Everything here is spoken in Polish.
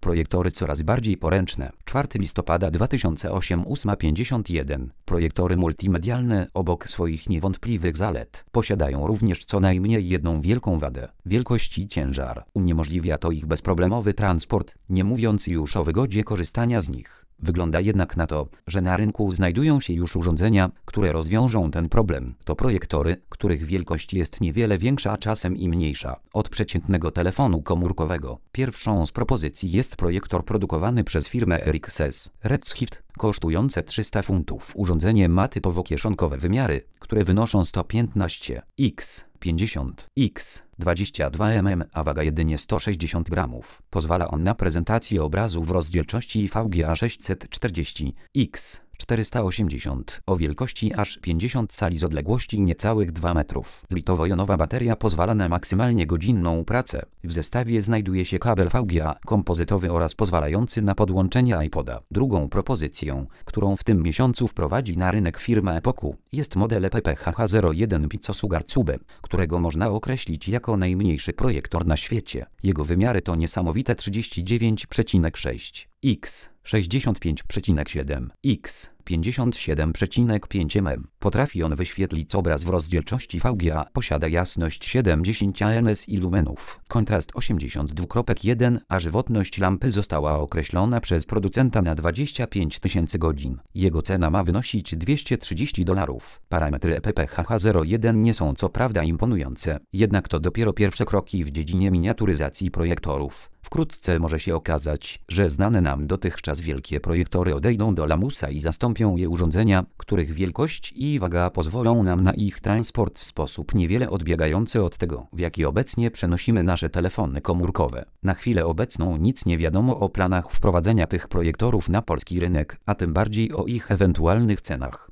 Projektory coraz bardziej poręczne. 4 listopada 2008 8:51. Projektory multimedialne obok swoich niewątpliwych zalet posiadają również co najmniej jedną wielką wadę. Wielkość i ciężar. Uniemożliwia to ich bezproblemowy transport, nie mówiąc już o wygodzie korzystania z nich. Wygląda jednak na to, że na rynku znajdują się już urządzenia, które rozwiążą ten problem. To projektory, których wielkość jest niewiele większa, a czasem i mniejsza od przeciętnego telefonu komórkowego. Pierwszą z propozycji jest projektor produkowany przez firmę Ericsson Redshift, kosztujące 300 funtów. Urządzenie ma typowo kieszonkowe wymiary, które wynoszą 115 x 50 x 22 mm, a waga jedynie 160 gramów. Pozwala on na prezentację obrazu w rozdzielczości VGA 640 x 480 o wielkości aż 50 cali z odległości niecałych 2 metrów. Litowo-jonowa bateria pozwala na maksymalnie godzinną pracę. W zestawie znajduje się kabel VGA kompozytowy oraz pozwalający na podłączenie iPoda. Drugą propozycją, którą w tym miesiącu wprowadzi na rynek firma Epoku, jest model EPP-HH01 Picosugar-Cube, którego można określić jako najmniejszy projektor na świecie. Jego wymiary to niesamowite 39,6 x 65,7 x 57,5 mm. Potrafi on wyświetlić obraz w rozdzielczości VGA. Posiada jasność 70 nsi lumenów, kontrast 82,1, a żywotność lampy została określona przez producenta na 25 000 godzin. Jego cena ma wynosić $230. Parametry EPP-HH01 nie są co prawda imponujące, jednak to dopiero pierwsze kroki w dziedzinie miniaturyzacji projektorów. Wkrótce może się okazać, że znane nam dotychczas wielkie projektory odejdą do lamusa i zastąpią je urządzenia, których wielkość i waga pozwolą nam na ich transport w sposób niewiele odbiegający od tego, w jaki obecnie przenosimy nasze telefony komórkowe. Na chwilę obecną nic nie wiadomo o planach wprowadzenia tych projektorów na polski rynek, a tym bardziej o ich ewentualnych cenach.